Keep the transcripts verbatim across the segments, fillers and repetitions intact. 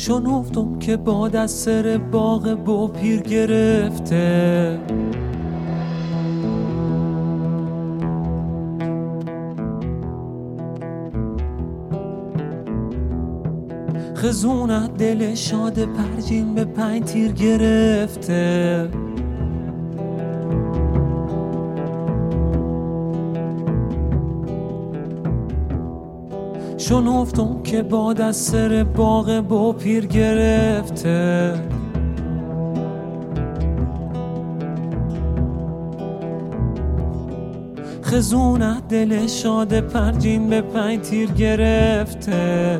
شنفتم که باد از سر باغ با پیر گرفته، خزونت دل شاد پرجین به پنج تیر گرفته. شنفتم که باد از سر باغ با پیر گرفته، خزونت دل شاد پرجین به پنج تیر گرفته.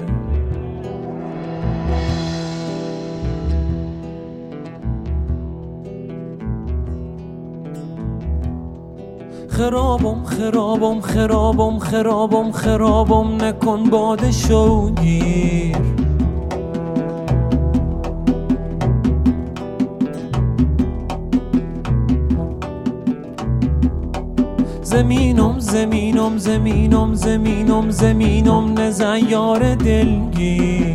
خرابم خرابم خرابم خرابم خرابم نکن باد شوگیر، زمینم زمینم زمینم زمینم زمینم نزن یار دلگیر.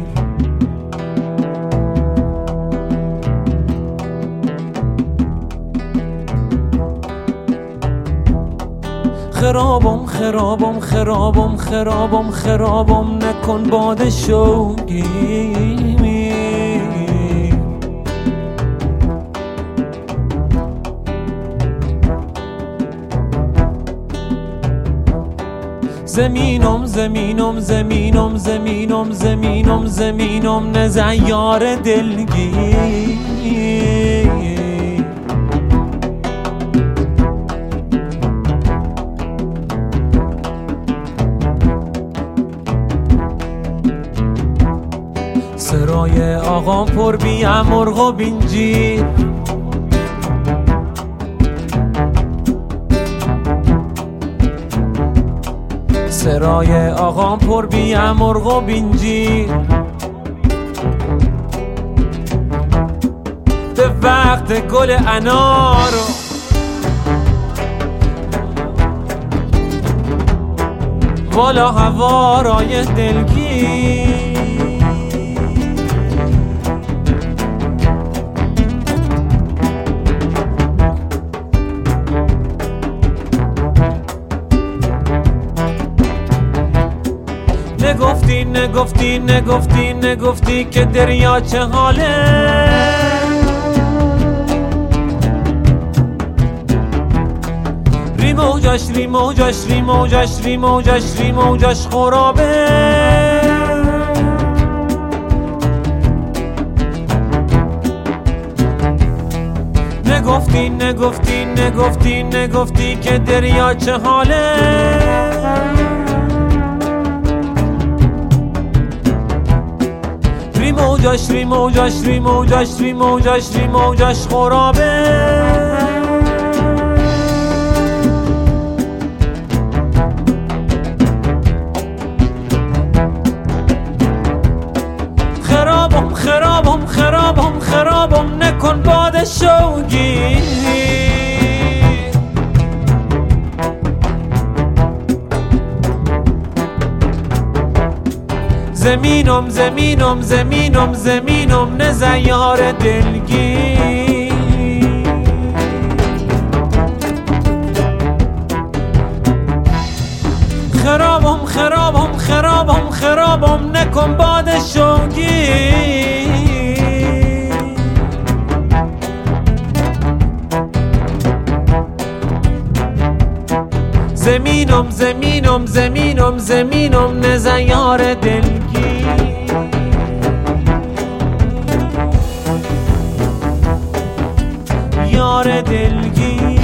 خرابم خرابم خرابم خرابم خرابم نکن باد شوگیر. زمینم زمینم زمینم زمینم زمینم زمینم نزن یار دلگیر. سرای آقام پر بیم مرغ و بینجیر، سرای آقام پر بیم مرغ و بینجیر. به وقت گل انار بالا هوارای دلگیر. نگفتی نگفتی نگفتی نگفتی که دریا چه حاله، ری موجش ری موجش ری موجش ری موجش ری موجش خرابه. نگفتی نگفتی نگفتی نگفتی که دریا چه حاله، ری موجش ری موجش ری موجش ری موجش ری موجش خرابه. خرابم خرابم خرابم خرابم نکن باد شوگیر. زمینم زمینم زمینم زمینم نزن یار دلگیر. خرابم خرابم خرابم خرابم نکن باد شوگیر. زمینم زمینم زمینم زمینم نزن یار دلگیر. یار دلگیر.